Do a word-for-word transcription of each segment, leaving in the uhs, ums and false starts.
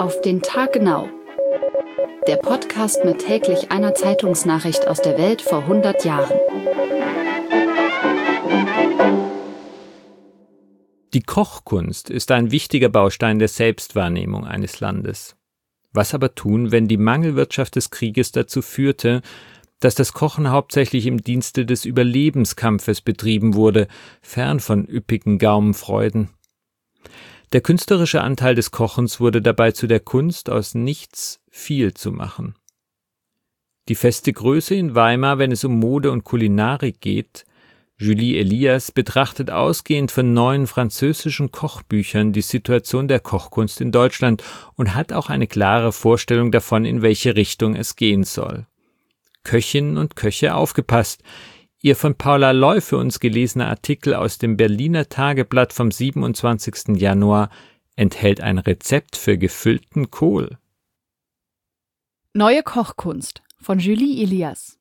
Auf den Tag genau. Der Podcast mit täglich einer Zeitungsnachricht aus der Welt vor hundert Jahren. Die Kochkunst ist ein wichtiger Baustein der Selbstwahrnehmung eines Landes. Was aber tun, wenn die Mangelwirtschaft des Krieges dazu führte, dass das Kochen hauptsächlich im Dienste des Überlebenskampfes betrieben wurde, fern von üppigen Gaumenfreuden? Der künstlerische Anteil des Kochens wurde dabei zu der Kunst, aus nichts viel zu machen. Die feste Größe in Weimar, wenn es um Mode und Kulinarik geht, Julie Elias betrachtet ausgehend von neuen französischen Kochbüchern die Situation der Kochkunst in Deutschland und hat auch eine klare Vorstellung davon, in welche Richtung es gehen soll. Köchinnen und Köche, aufgepasst! Ihr von Paula Loy für uns gelesener Artikel aus dem Berliner Tageblatt vom siebenundzwanzigsten Januar enthält ein Rezept für gefüllten Kohl. Neue Kochkunst von Julie Elias.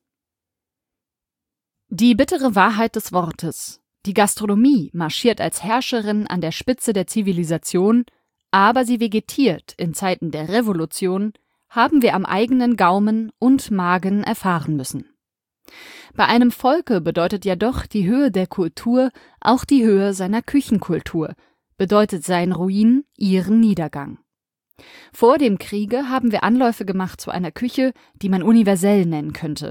Die bittere Wahrheit des Wortes. Die Gastronomie marschiert als Herrscherin an der Spitze der Zivilisation, aber sie vegetiert in Zeiten der Revolution, haben wir am eigenen Gaumen und Magen erfahren müssen. Bei einem Volke bedeutet ja doch die Höhe der Kultur auch die Höhe seiner Küchenkultur, bedeutet sein Ruin ihren Niedergang. Vor dem Kriege haben wir Anläufe gemacht zu einer Küche, die man universell nennen könnte.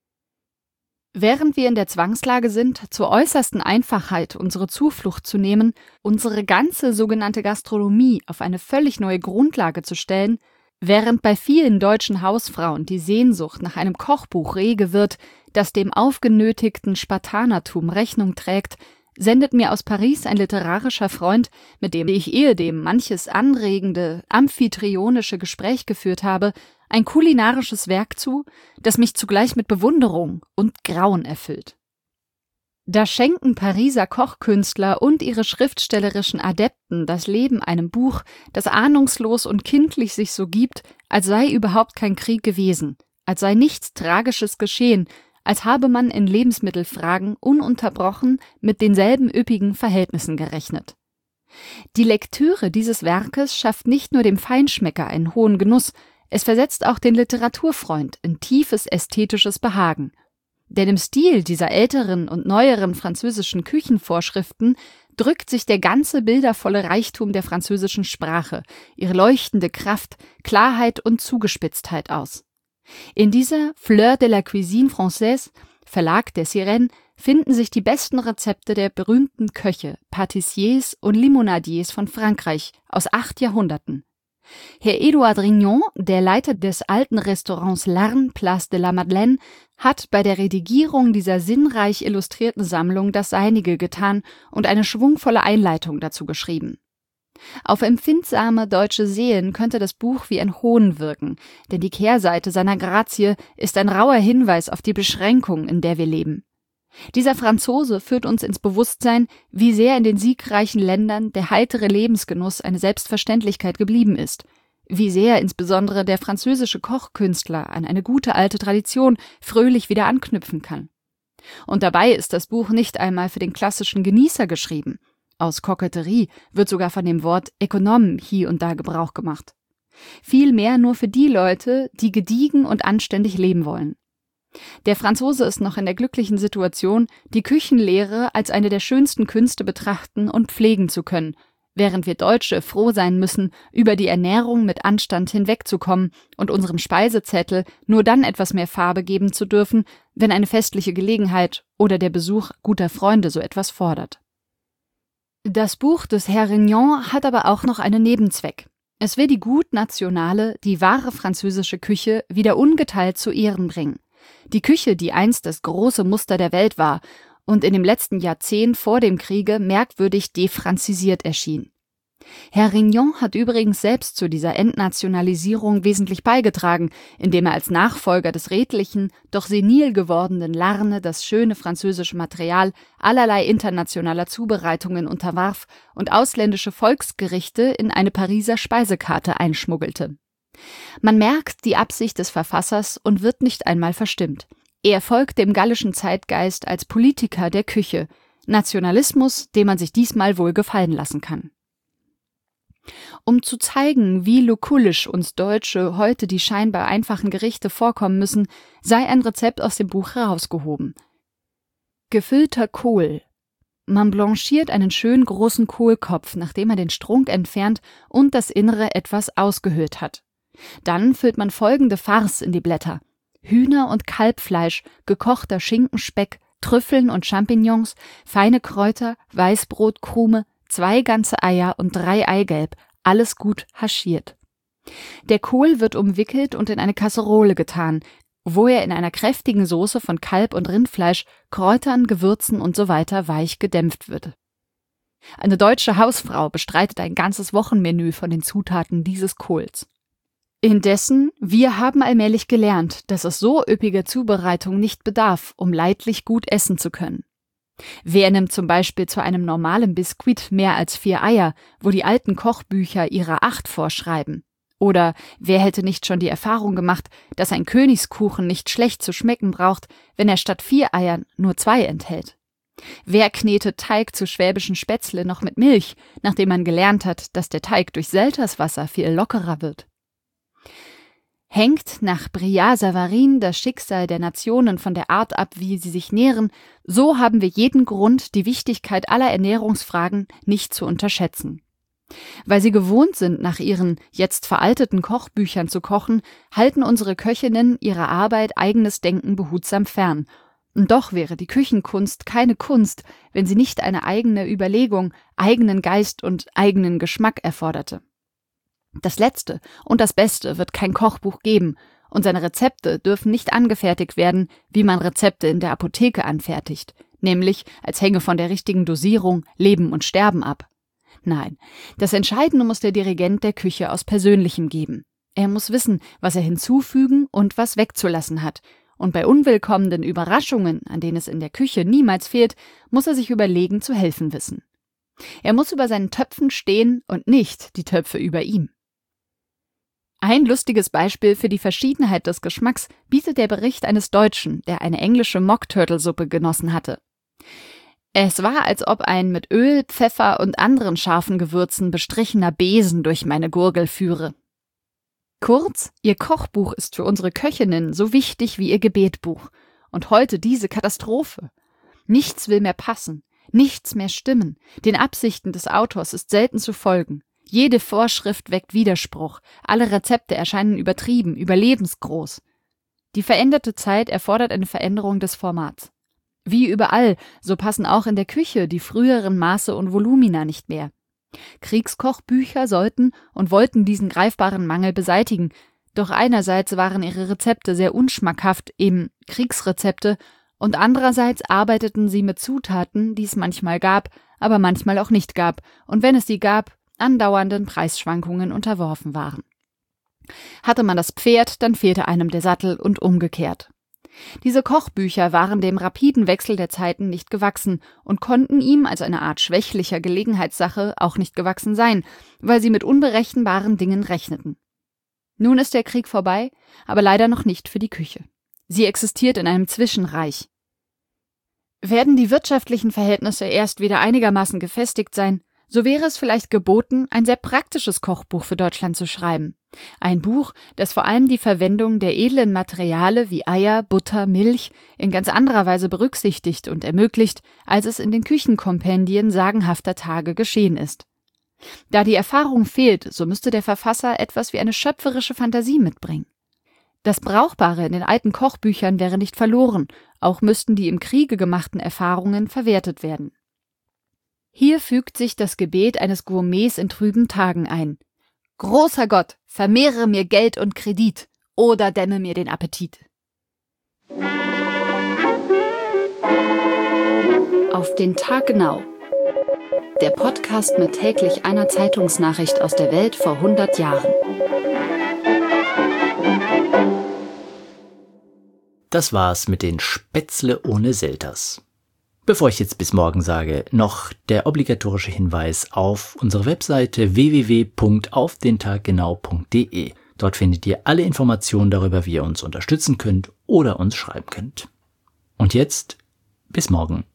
Während wir in der Zwangslage sind, zur äußersten Einfachheit unsere Zuflucht zu nehmen, unsere ganze sogenannte Gastronomie auf eine völlig neue Grundlage zu stellen, während bei vielen deutschen Hausfrauen die Sehnsucht nach einem Kochbuch rege wird, das dem aufgenötigten Spartanertum Rechnung trägt, sendet mir aus Paris ein literarischer Freund, mit dem ich ehedem manches anregende, amphitryonische Gespräch geführt habe, ein kulinarisches Werk zu, das mich zugleich mit Bewunderung und Grauen erfüllt. Da schenken Pariser Kochkünstler und ihre schriftstellerischen Adepten das Leben einem Buch, das ahnungslos und kindlich sich so gibt, als sei überhaupt kein Krieg gewesen, als sei nichts Tragisches geschehen, als habe man in Lebensmittelfragen ununterbrochen mit denselben üppigen Verhältnissen gerechnet. Die Lektüre dieses Werkes schafft nicht nur dem Feinschmecker einen hohen Genuss, es versetzt auch den Literaturfreund in tiefes ästhetisches Behagen. Denn im Stil dieser älteren und neueren französischen Küchenvorschriften drückt sich der ganze bildervolle Reichtum der französischen Sprache, ihre leuchtende Kraft, Klarheit und Zugespitztheit aus. In dieser Fleur de la Cuisine Française, Verlag der Sirène, finden sich die besten Rezepte der berühmten Köche, Patissiers und Limonadiers von Frankreich aus acht Jahrhunderten. Herr Edouard Rignon, der Leiter des alten Restaurants Larn, Place de la Madeleine, hat bei der Redigierung dieser sinnreich illustrierten Sammlung das Seinige getan und eine schwungvolle Einleitung dazu geschrieben. Auf empfindsame deutsche Seelen könnte das Buch wie ein Hohn wirken, denn die Kehrseite seiner Grazie ist ein rauer Hinweis auf die Beschränkung, in der wir leben. Dieser Franzose führt uns ins Bewusstsein, wie sehr in den siegreichen Ländern der heitere Lebensgenuss eine Selbstverständlichkeit geblieben ist, wie sehr insbesondere der französische Kochkünstler an eine gute alte Tradition fröhlich wieder anknüpfen kann. Und dabei ist das Buch nicht einmal für den klassischen Genießer geschrieben. Aus Koketterie wird sogar von dem Wort Ökonom hier und da Gebrauch gemacht. Vielmehr nur für die Leute, die gediegen und anständig leben wollen. Der Franzose ist noch in der glücklichen Situation, die Küchenlehre als eine der schönsten Künste betrachten und pflegen zu können, während wir Deutsche froh sein müssen, über die Ernährung mit Anstand hinwegzukommen und unserem Speisezettel nur dann etwas mehr Farbe geben zu dürfen, wenn eine festliche Gelegenheit oder der Besuch guter Freunde so etwas fordert. Das Buch des Herrn Rignon hat aber auch noch einen Nebenzweck. Es will die gut nationale, die wahre französische Küche wieder ungeteilt zu Ehren bringen. Die Küche, die einst das große Muster der Welt war und in dem letzten Jahrzehnt vor dem Kriege merkwürdig defranzisiert erschien. Herr Rignon hat übrigens selbst zu dieser Entnationalisierung wesentlich beigetragen, indem er als Nachfolger des redlichen, doch senil gewordenen Larne das schöne französische Material allerlei internationaler Zubereitungen unterwarf und ausländische Volksgerichte in eine Pariser Speisekarte einschmuggelte. Man merkt die Absicht des Verfassers und wird nicht einmal verstimmt. Er folgt dem gallischen Zeitgeist als Politiker der Küche, Nationalismus, den man sich diesmal wohl gefallen lassen kann. Um zu zeigen, wie lukullisch uns Deutsche heute die scheinbar einfachen Gerichte vorkommen müssen, sei ein Rezept aus dem Buch herausgehoben. Gefüllter Kohl. Man blanchiert einen schön großen Kohlkopf, nachdem man den Strunk entfernt und das Innere etwas ausgehöhlt hat. Dann füllt man folgende Farce in die Blätter: Hühner- und Kalbfleisch, gekochter Schinkenspeck, Trüffeln und Champignons, feine Kräuter, Weißbrot, Krume, zwei ganze Eier und drei Eigelb, alles gut haschiert. Der Kohl wird umwickelt und in eine Kasserole getan, wo er in einer kräftigen Soße von Kalb- und Rindfleisch, Kräutern, Gewürzen usw. weich gedämpft wird. Eine deutsche Hausfrau bestreitet ein ganzes Wochenmenü von den Zutaten dieses Kohls. Indessen, wir haben allmählich gelernt, dass es so üppiger Zubereitung nicht bedarf, um leidlich gut essen zu können. Wer nimmt zum Beispiel zu einem normalen Biskuit mehr als vier Eier, wo die alten Kochbücher ihrer acht vorschreiben? Oder wer hätte nicht schon die Erfahrung gemacht, dass ein Königskuchen nicht schlecht zu schmecken braucht, wenn er statt vier Eiern nur zwei enthält? Wer knetet Teig zu schwäbischen Spätzle noch mit Milch, nachdem man gelernt hat, dass der Teig durch Selterswasser viel lockerer wird? Hängt nach Brillat-Savarin das Schicksal der Nationen von der Art ab, wie sie sich nähren, so haben wir jeden Grund, die Wichtigkeit aller Ernährungsfragen nicht zu unterschätzen. Weil sie gewohnt sind, nach ihren jetzt veralteten Kochbüchern zu kochen, halten unsere Köchinnen ihrer Arbeit eigenes Denken behutsam fern. Und doch wäre die Küchenkunst keine Kunst, wenn sie nicht eine eigene Überlegung, eigenen Geist und eigenen Geschmack erforderte. Das Letzte und das Beste wird kein Kochbuch geben, und seine Rezepte dürfen nicht angefertigt werden, wie man Rezepte in der Apotheke anfertigt, nämlich als hänge von der richtigen Dosierung Leben und Sterben ab. Nein, das Entscheidende muss der Dirigent der Küche aus Persönlichem geben. Er muss wissen, was er hinzufügen und was wegzulassen hat, und bei unwillkommenen Überraschungen, an denen es in der Küche niemals fehlt, muss er sich überlegen zu helfen wissen. Er muss über seinen Töpfen stehen und nicht die Töpfe über ihm. Ein lustiges Beispiel für die Verschiedenheit des Geschmacks bietet der Bericht eines Deutschen, der eine englische Mock-Turtle-Suppe genossen hatte. Es war, als ob ein mit Öl, Pfeffer und anderen scharfen Gewürzen bestrichener Besen durch meine Gurgel führe. Kurz, ihr Kochbuch ist für unsere Köchinnen so wichtig wie ihr Gebetbuch. Und heute diese Katastrophe. Nichts will mehr passen, nichts mehr stimmen. Den Absichten des Autors ist selten zu folgen. Jede Vorschrift weckt Widerspruch, alle Rezepte erscheinen übertrieben, überlebensgroß. Die veränderte Zeit erfordert eine Veränderung des Formats. Wie überall, so passen auch in der Küche die früheren Maße und Volumina nicht mehr. Kriegskochbücher sollten und wollten diesen greifbaren Mangel beseitigen, doch einerseits waren ihre Rezepte sehr unschmackhaft, eben Kriegsrezepte, und andererseits arbeiteten sie mit Zutaten, die es manchmal gab, aber manchmal auch nicht gab, und wenn es sie gab, andauernden Preisschwankungen unterworfen waren. Hatte man das Pferd, dann fehlte einem der Sattel und umgekehrt. Diese Kochbücher waren dem rapiden Wechsel der Zeiten nicht gewachsen und konnten ihm als eine Art schwächlicher Gelegenheitssache auch nicht gewachsen sein, weil sie mit unberechenbaren Dingen rechneten. Nun ist der Krieg vorbei, aber leider noch nicht für die Küche. Sie existiert in einem Zwischenreich. Werden die wirtschaftlichen Verhältnisse erst wieder einigermaßen gefestigt sein, so wäre es vielleicht geboten, ein sehr praktisches Kochbuch für Deutschland zu schreiben. Ein Buch, das vor allem die Verwendung der edlen Materiale wie Eier, Butter, Milch in ganz anderer Weise berücksichtigt und ermöglicht, als es in den Küchenkompendien sagenhafter Tage geschehen ist. Da die Erfahrung fehlt, so müsste der Verfasser etwas wie eine schöpferische Fantasie mitbringen. Das Brauchbare in den alten Kochbüchern wäre nicht verloren, auch müssten die im Kriege gemachten Erfahrungen verwertet werden. Hier fügt sich das Gebet eines Gourmets in trüben Tagen ein. Großer Gott, vermehre mir Geld und Kredit oder dämme mir den Appetit. Auf den Tag genau. Der Podcast mit täglich einer Zeitungsnachricht aus der Welt vor hundert Jahren. Das war's mit den Spätzle ohne Selters. Bevor ich jetzt bis morgen sage, noch der obligatorische Hinweis auf unsere Webseite w w w punkt auf den tag genau punkt d e. Dort findet ihr alle Informationen darüber, wie ihr uns unterstützen könnt oder uns schreiben könnt. Und jetzt bis morgen.